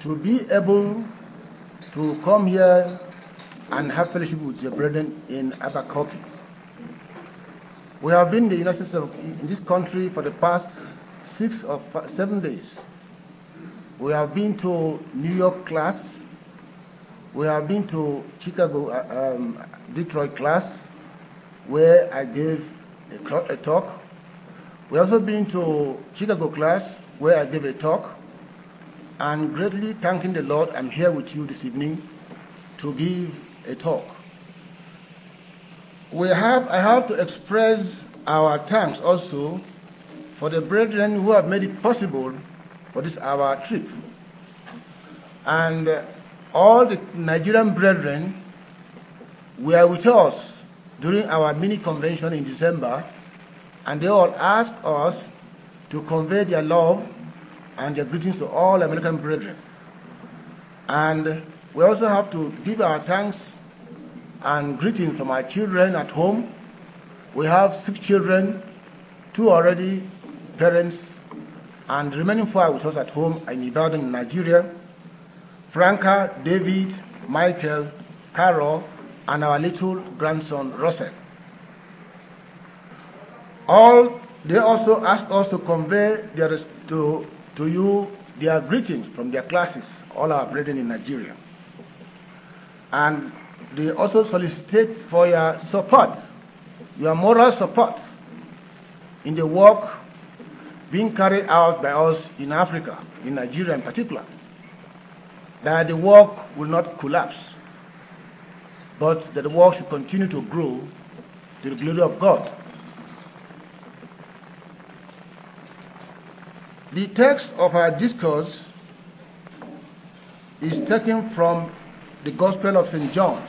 to be able to come here and have fellowship with the brethren in Abakaliki. We have been in the United States in this country for the past 6 or 7 days. We have been to New York class. We have been to Chicago, Detroit class, where I gave a talk. We also been to Chicago class, where I gave a talk. And greatly thanking the Lord, I'm here with you this evening to give a talk. I have to express our thanks also for the brethren who have made it possible for this our trip. And all the Nigerian brethren were with us during our mini convention in December, and they all asked us to convey their love and their greetings to all American brethren. And we also have to give our thanks and greetings from our children at home. We have 6 children, 2 already parents, and the remaining 4 with us at home in Ibadan, in Nigeria. Franca, David, Michael, Carol, and our little grandson, Russell. They also asked us to convey to you their greetings from their classes, all our brethren in Nigeria. And they also solicited for your support, your moral support in the work being carried out by us in Africa, in Nigeria in particular, that the work will not collapse, but that the work should continue to grow to the glory of God. The text of our discourse is taken from the Gospel of St. John.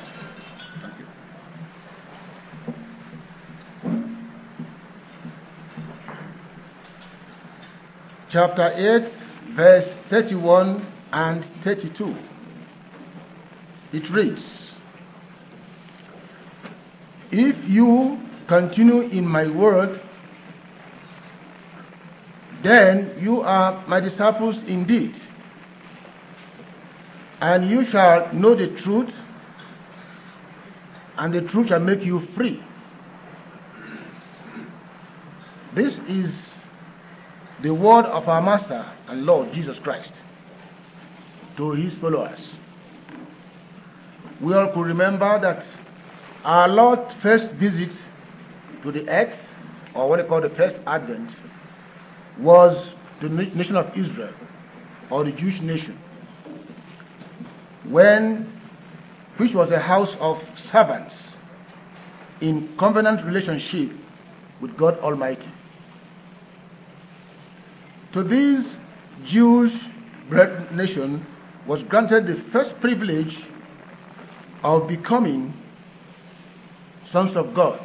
Chapter 8, verse 31 and 32. It reads, "If you continue in my word, then you are my disciples indeed, and you shall know the truth, and the truth shall make you free." This is the word of our Master and Lord Jesus Christ to his followers. We all could remember that our Lord's first visit to the earth, or what they call the first advent, was the nation of Israel, or the Jewish nation, which was a house of servants in covenant relationship with God Almighty. To this Jewish nation was granted the first privilege of becoming sons of God.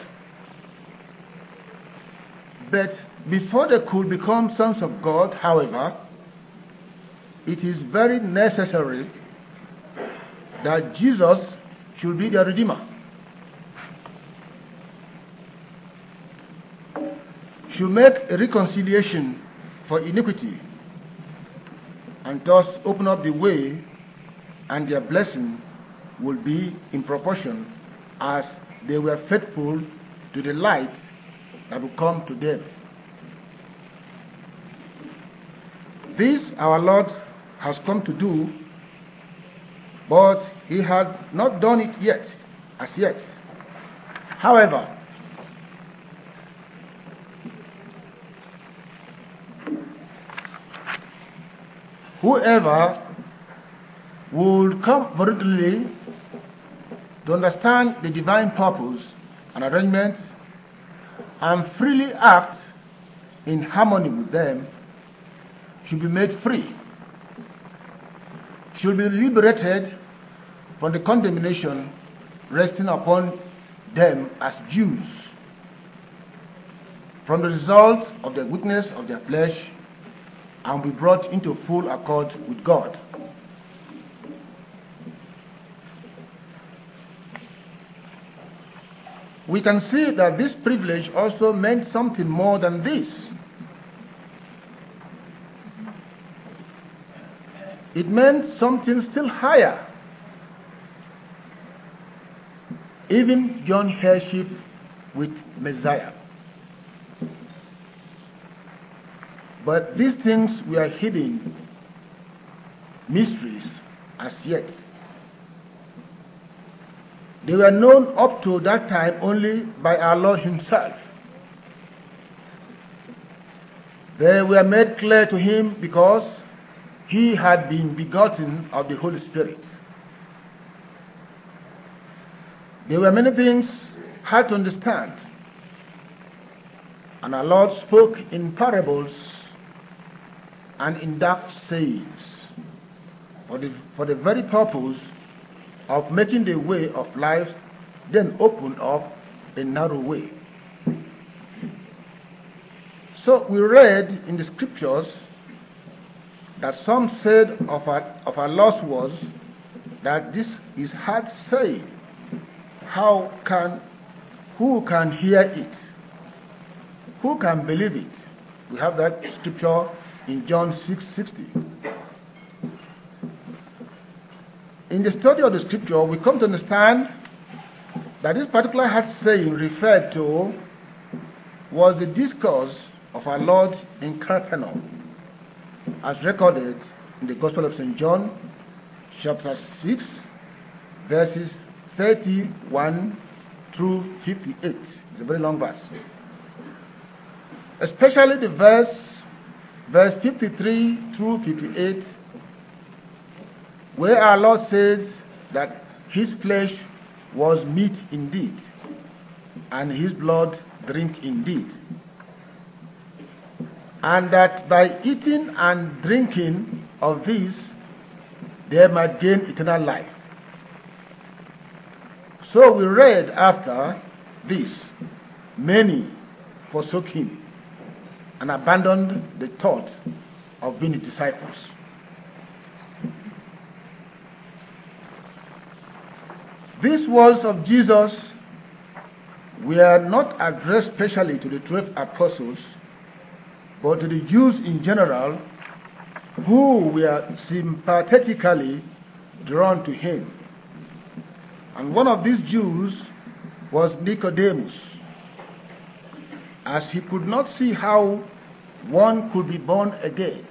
But before they could become sons of God, however, it is very necessary that Jesus should be their Redeemer. Should make a reconciliation for iniquity, and thus open up the way, and their blessing will be in proportion as they were faithful to the light that will come to them. This our Lord has come to do, but he had not done it yet, as yet. However, whoever would come voluntarily to understand the divine purpose and arrangements and freely act in harmony with them should be made free, should be liberated from the condemnation resting upon them as Jews, from the result of the weakness of their flesh, and be brought into full accord with God. We can see that this privilege also meant something more than this. It meant something still higher. Even John headship with Messiah. But these things were hidden mysteries as yet. They were known up to that time only by our Lord himself. They were made clear to him because he had been begotten of the Holy Spirit. There were many things hard to understand, and our Lord spoke in parables and in dark sayings for the very purpose of making the way of life then open up a narrow way. So we read in the scriptures that some said of our Lord's words that this is hard saying. Who can hear it? Who can believe it? We have that scripture in John 6:60. In the study of the scripture, we come to understand that this particular hard saying referred to was the discourse of our Lord in Capernaum, as recorded in the Gospel of St. John, chapter 6, verses 31 through 58. It's a very long verse. Especially the verse 53 through 58, where our Lord says that his flesh was meat indeed, and his blood drink indeed, and that by eating and drinking of this, they might gain eternal life. So we read after this, many forsook him and abandoned the thought of being his disciples. These words of Jesus were not addressed specially to the 12 apostles, but to the Jews in general, who were sympathetically drawn to him. And one of these Jews was Nicodemus, as he could not see how one could be born again.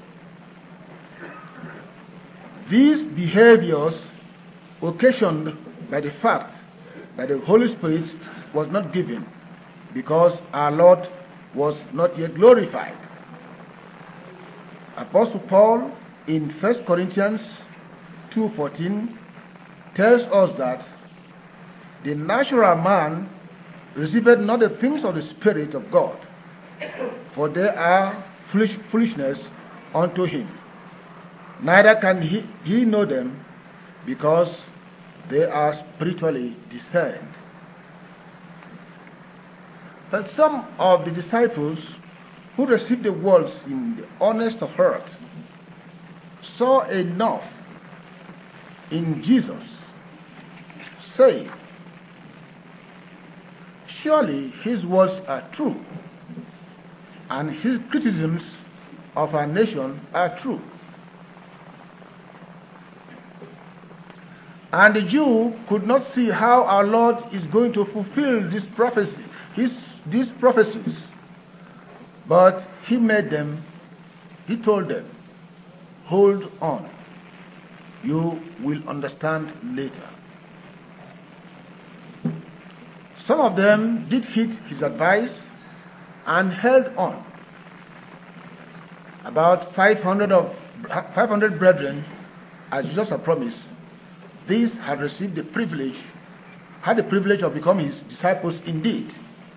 These behaviors occasioned by the fact that the Holy Spirit was not given, because our Lord was not yet glorified. Apostle Paul in 1 Corinthians 2:14 tells us that the natural man receiveth not the things of the Spirit of God, for they are foolishness unto him. Neither can he know them, because they are spiritually discerned. But some of the disciples who received the words in the honest of heart saw enough in Jesus, saying, surely his words are true, and his criticisms of our nation are true. And the Jew could not see how our Lord is going to fulfill this prophecy, these prophecies. But he told them, hold on, you will understand later. Some of them did heed his advice and held on. About 500 brethren, as Jesus had promised, these had the privilege of becoming his disciples indeed.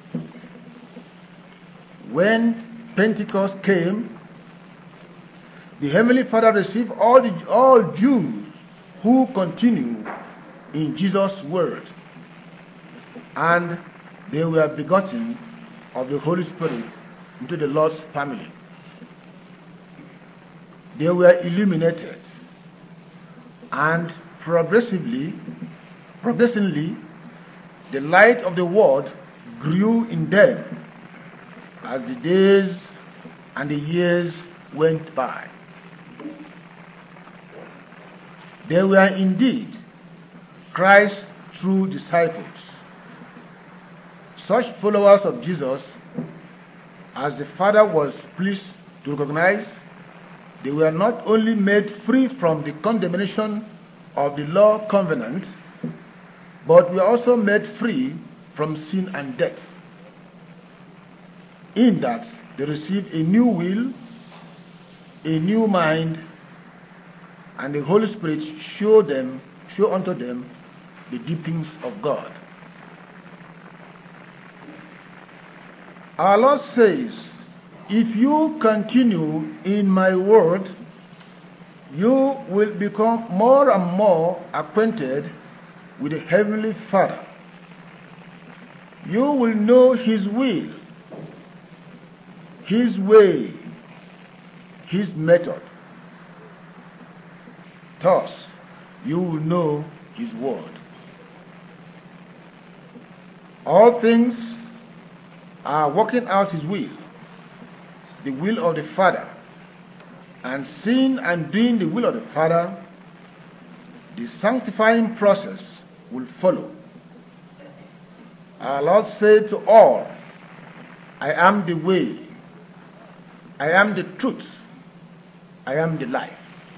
When Pentecost came, the Heavenly Father received all Jews who continue in Jesus' word, and they were begotten of the Holy Spirit into the Lord's family. They were illuminated, and progressively, the light of the word grew in them as the days and the years went by. They were indeed Christ's true disciples. Such followers of Jesus, as the Father was pleased to recognize, they were not only made free from the condemnation of the law covenant, but were also made free from sin and death, in that they received a new will, a new mind, and the Holy Spirit show unto them the deep things of God. Our Lord says, if you continue in my word, you will become more and more acquainted with the Heavenly Father. You will know His will, His way, His method. Thus, you will know His word. All things are working out His will, the will of the Father, and seeing and doing the will of the Father, the sanctifying process will follow. Our Lord said to all, I am the way, I am the truth, I am the life.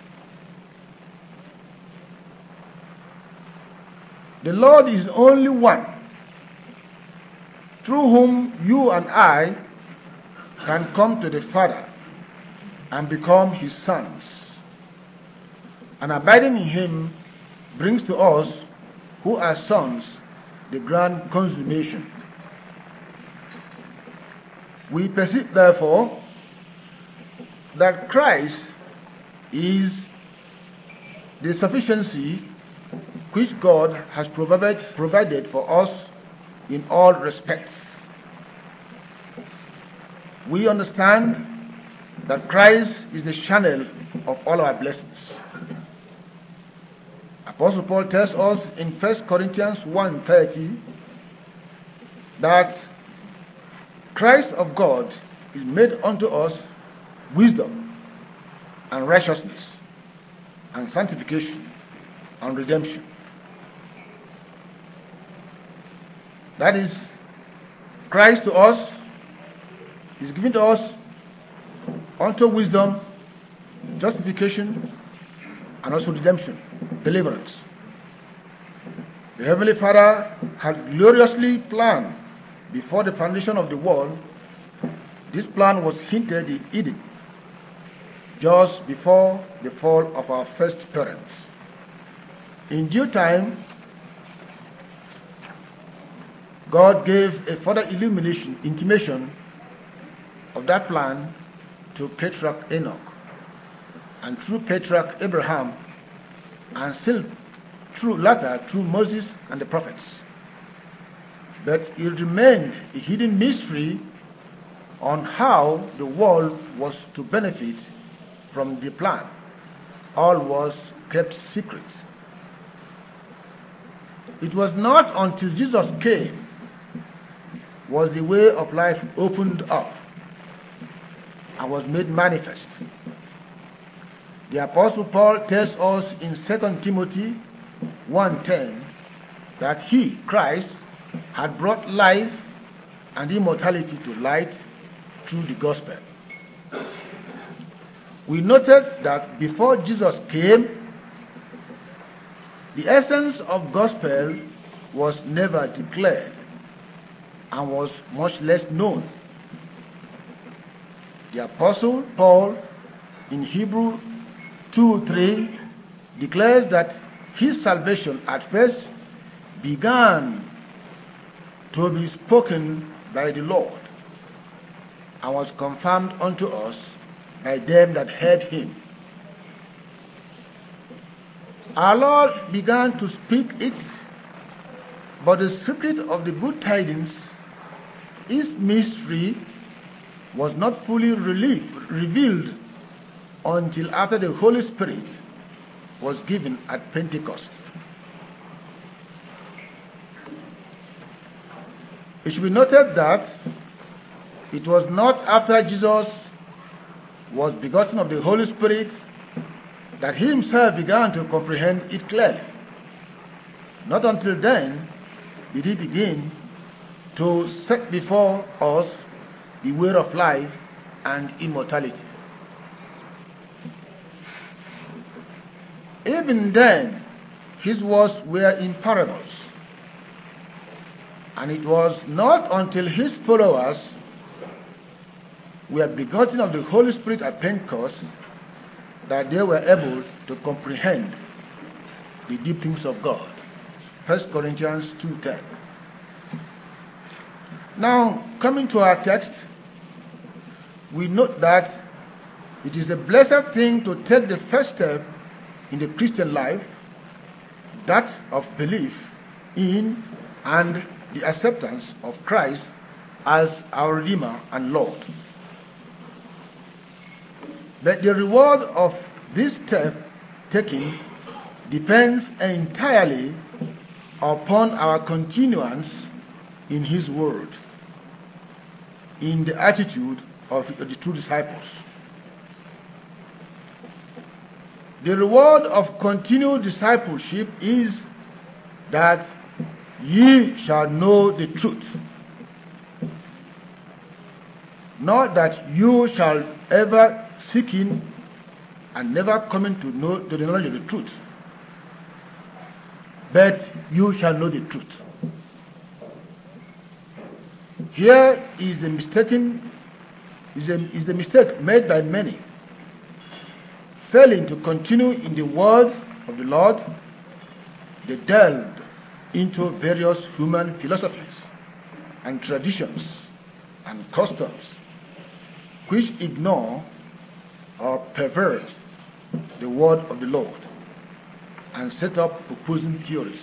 The Lord is only one, through whom you and I can come to the Father and become His sons. And abiding in Him brings to us, who are sons, the grand consummation. We perceive, therefore, that Christ is the sufficiency which God has provided for us in all respects. We understand that Christ is the channel of all our blessings. Apostle Paul tells us in 1 Corinthians 1:30 that Christ of God is made unto us wisdom and righteousness and sanctification and redemption. That is, Christ to us is given to us unto wisdom, justification, and also redemption, deliverance. The Heavenly Father had gloriously planned before the foundation of the world. This plan was hinted in Eden, just before the fall of our first parents. In due time, God gave a further intimation of that plan to Patriarch Enoch, and through Patriarch Abraham, and still through Moses and the prophets. But it remained a hidden mystery on how the world was to benefit from the plan. All was kept secret. It was not until Jesus came was the way of life opened up and was made manifest. The Apostle Paul tells us in 2 Timothy 1:10 that He, Christ, had brought life and immortality to light through the gospel. We noted that before Jesus came, the essence of gospel was never declared and was much less known. The Apostle Paul in Hebrews 2:3 declares that his salvation at first began to be spoken by the Lord and was confirmed unto us by them that heard him. Our Lord began to speak it, but the secret of the good tidings, its mystery, was not fully revealed until after the Holy Spirit was given at Pentecost. It should be noted that it was not after Jesus was begotten of the Holy Spirit that he himself began to comprehend it clearly. Not until then did he begin to set before us the way of life and immortality. Even then, his words were in parables. And it was not until his followers were begotten of the Holy Spirit at Pentecost that they were able to comprehend the deep things of God. 1 Corinthians 2:10. Now, coming to our text, we note that it is a blessed thing to take the first step in the Christian life, that of belief in and the acceptance of Christ as our Redeemer and Lord. But the reward of this step taking depends entirely upon our continuance in His Word, in the attitude of the true disciples. The reward of continued discipleship is that ye shall know the truth. Not that you shall ever seek in and never come to the knowledge of the truth, but you shall know the truth. Here is a mistake made by many. Failing to continue in the word of the Lord, they delved into various human philosophies and traditions and customs which ignore or pervert the word of the Lord and set up opposing theories.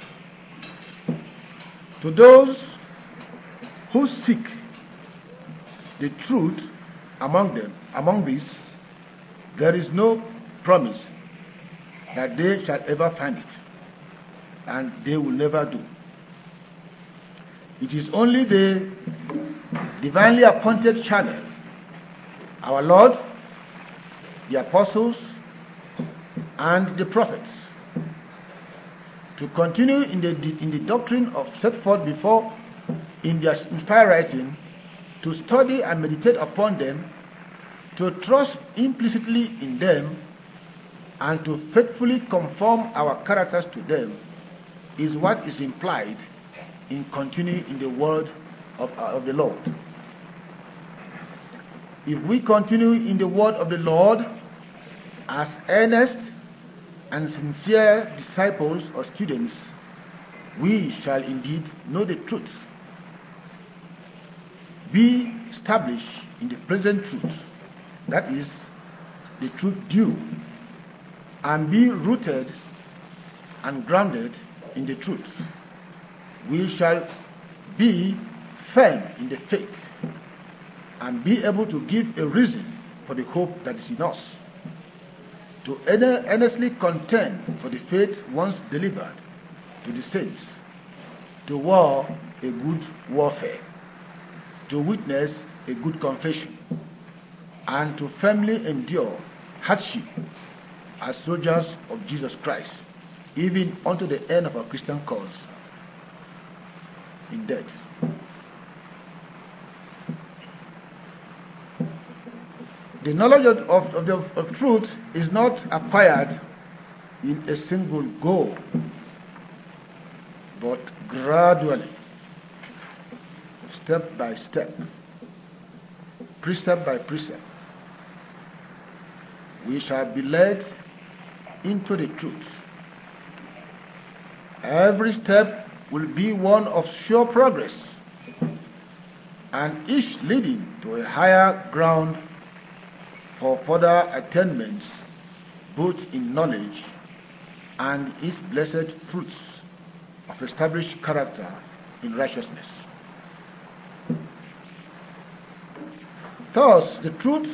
To those who seek the truth among these, there is no promise that they shall ever find it, and they will never do. It is only the divinely appointed channel, our Lord, the apostles, and the prophets, to continue in the doctrine of set forth before in their inspired writing, to study and meditate upon them, to trust implicitly in them, and to faithfully conform our characters to them, is what is implied in continuing in the word of the Lord. If we continue in the word of the Lord as earnest and sincere disciples or students, we shall indeed know the truth, be established in the present truth, that is, the truth due, and be rooted and grounded in the truth. We shall be firm in the faith and be able to give a reason for the hope that is in us, to earnestly contend for the faith once delivered to the saints, to war a good warfare, to witness a good confession, and to firmly endure hardship as soldiers of Jesus Christ, even unto the end of our Christian cause in death. The knowledge of truth is not acquired in a single go, but gradually, step by step, precept by precept. We shall be led into the truth. Every step will be one of sure progress, and each leading to a higher ground for further attainments, both in knowledge and its blessed fruits of established character in righteousness. Thus, the truth,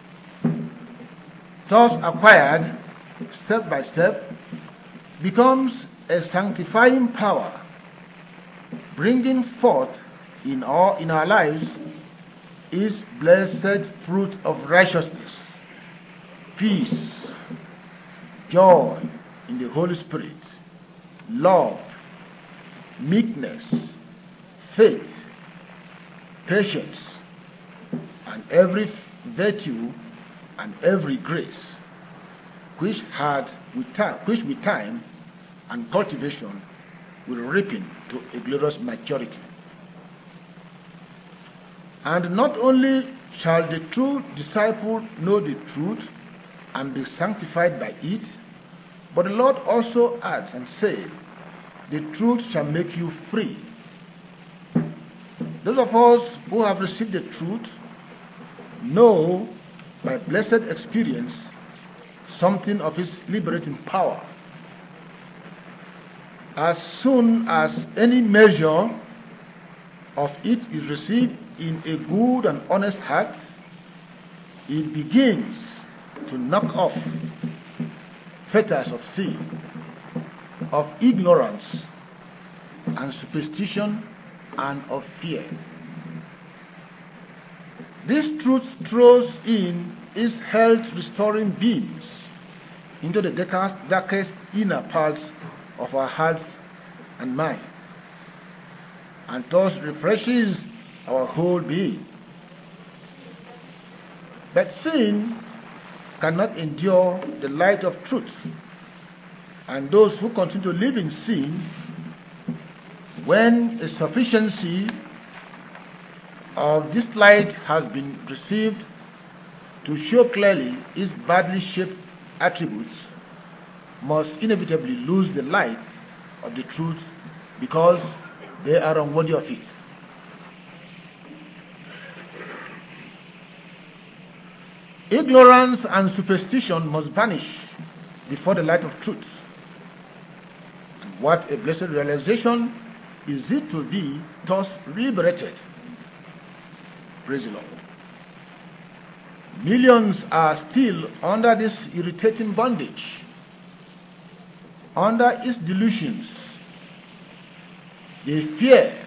thus acquired step by step, becomes a sanctifying power, bringing forth in our lives is blessed fruit of righteousness, peace, joy in the Holy Spirit, love, meekness, faith, patience, and every virtue and every grace, which with time and cultivation will ripen to a glorious maturity. And not only shall the true disciple know the truth and be sanctified by it, but the Lord also adds and says, the truth shall make you free. Those of us who have received the truth know by blessed experience something of its liberating power. As soon as any measure of it is received in a good and honest heart, it begins to knock off fetters of sin, of ignorance and superstition, and of fear. This truth throws in its health-restoring beams into the darkest inner parts of our hearts and mind, and thus refreshes our whole being. But sin cannot endure the light of truth, and those who continue to live in sin, when a sufficiency of this light has been received to show clearly its badly shaped attributes, must inevitably lose the light of the truth because they are unworthy of it. Ignorance and superstition must vanish before the light of truth. And what a blessed realization is it to be thus liberated. Praise the Lord. Millions are still under this irritating bondage, under its delusions. They fear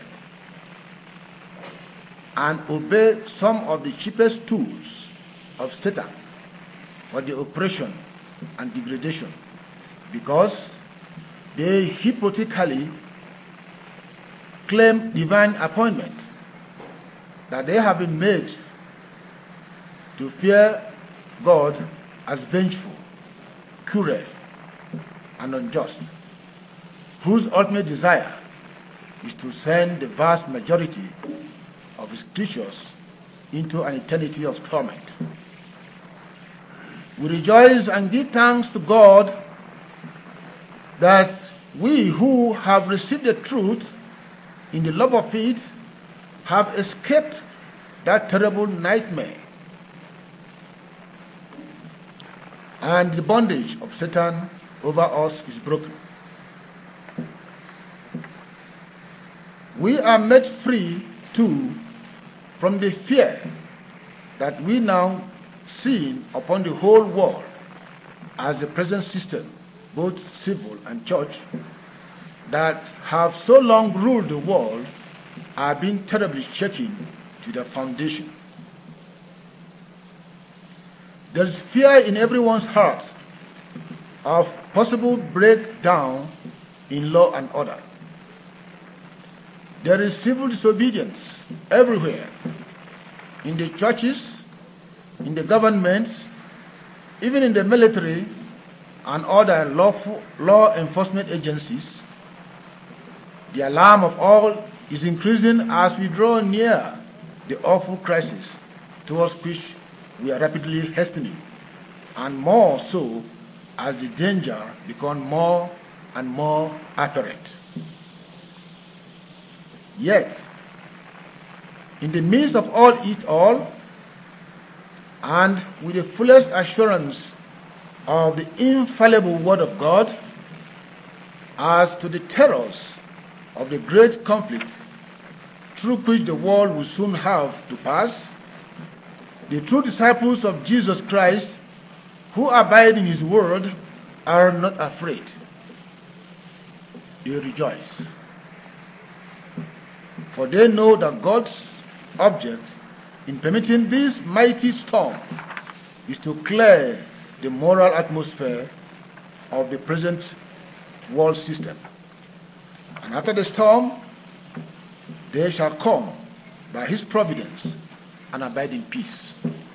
and obey some of the cheapest tools of Satan for the oppression and degradation, because they hypothetically claim divine appointment, that they have been made to fear God as vengeful, cruel, and unjust, whose ultimate desire is to send the vast majority of his creatures into an eternity of torment. We rejoice and give thanks to God that we who have received the truth in the love of it have escaped that terrible nightmare and the bondage of Satan over us is broken. We are made free too from the fear that we now see upon the whole world, as the present system, both civil and church, that have so long ruled the world, are being terribly shaken to their foundation. There is fear in everyone's heart of possible breakdown in law and order. There is civil disobedience everywhere, in the churches, in the governments, even in the military and other law enforcement agencies. The alarm of all is increasing as we draw near the awful crisis towards which we are rapidly hastening, and more so as the danger becomes more and more apparent. Yet, in the midst of all, and with the fullest assurance of the infallible Word of God as to the terrors of the great conflict through which the world will soon have to pass, the true disciples of Jesus Christ who abide in His Word are not afraid. They rejoice. For they know that God's object in permitting this mighty storm is to clear the moral atmosphere of the present world system. And after the storm, there shall come by his providence and abide in peace.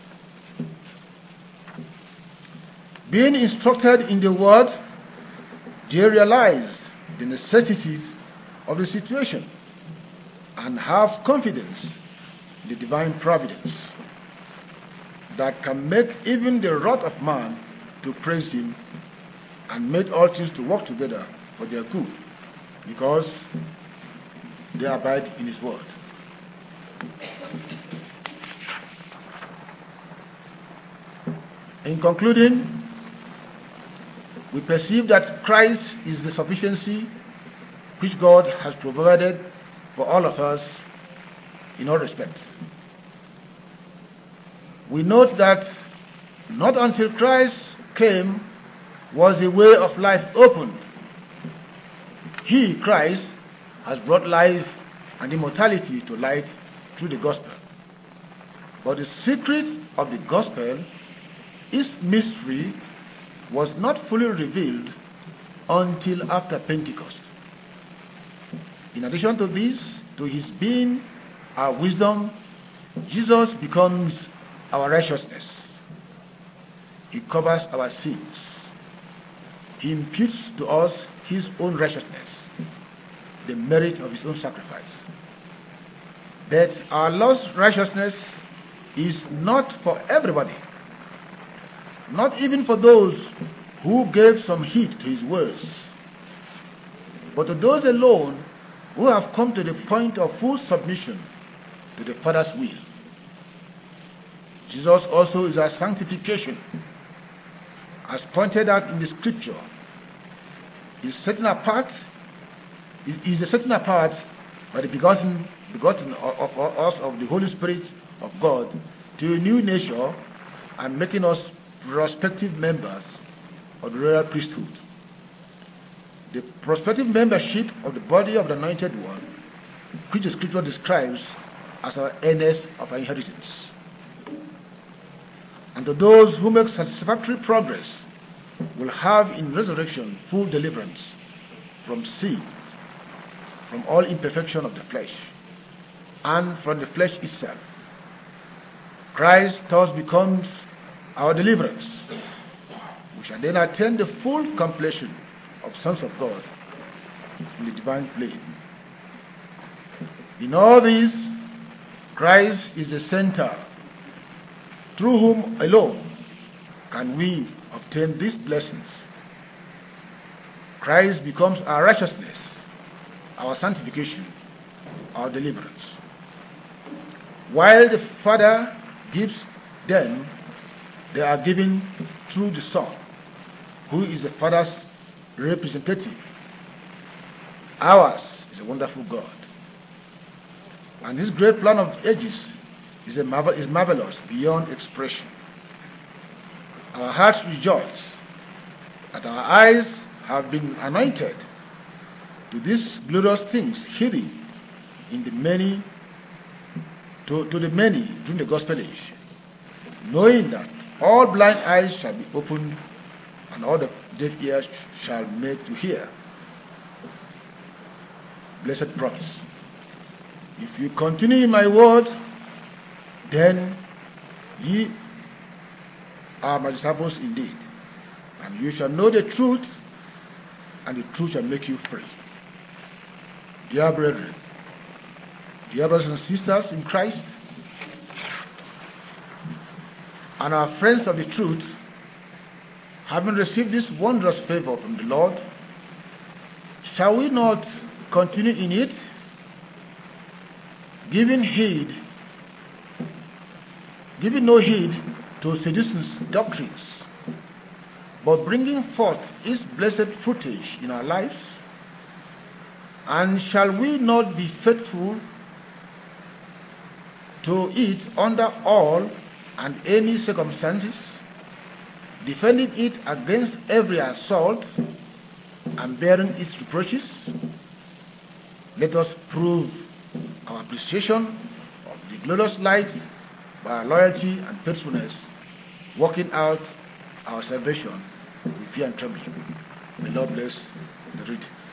Being instructed in the word, they realize the necessities of the situation and have confidence in the divine providence that can make even the wrath of man to praise him and make all things to work together for their good, because they abide in his word. In concluding, we perceive that Christ is the sufficiency which God has provided for all of us in all respects. We note that not until Christ came was the way of life opened. He, Christ, has brought life and immortality to light through the gospel. But the secret of the gospel, its mystery, was not fully revealed until after Pentecost. In addition to this, to his being our wisdom, Jesus becomes our righteousness. He covers our sins. He imputes to us his own righteousness, the merit of his own sacrifice. But our Lord's righteousness is not for everybody, not even for those who gave some heed to his words, but to those alone who have come to the point of full submission to the Father's will. Jesus also is our sanctification, as pointed out in the scripture. He is setting apart by the begotten of us of the Holy Spirit of God to a new nature and making us prospective members of the royal priesthood. The prospective membership of the body of the Anointed One, which the scripture describes as our earnest of our inheritance. And to those who make satisfactory progress will have in resurrection full deliverance from sin, from all imperfection of the flesh, and from the flesh itself. Christ thus becomes our deliverance. We shall then attain the full completion of sons of God in the divine plane. In all this, Christ is the center, through whom alone can we obtain these blessings. Christ becomes our righteousness, our sanctification, our deliverance. While the Father gives them, they are given through the Son, who is the Father's representative. Ours is a wonderful God. And his great plan of ages is marvelous beyond expression. Our hearts rejoice that our eyes have been anointed to these glorious things hidden in the many, to the many during the gospel age, knowing that all blind eyes shall be opened and all the deaf ears shall make to hear. Blessed promise. If you continue in my word, then ye are my disciples indeed, and you shall know the truth, and the truth shall make you free. Dear brethren, dear brothers and sisters in Christ, and our friends of the truth, having received this wondrous favor from the Lord, shall we not continue in it, giving no heed to seducing doctrines, but bringing forth its blessed fruitage in our lives? And shall we not be faithful to it under all and any circumstances, defending it against every assault and bearing its reproaches? Let us prove our appreciation of the glorious light by our loyalty and faithfulness, working out our salvation with fear and trembling. May Lord bless the reading.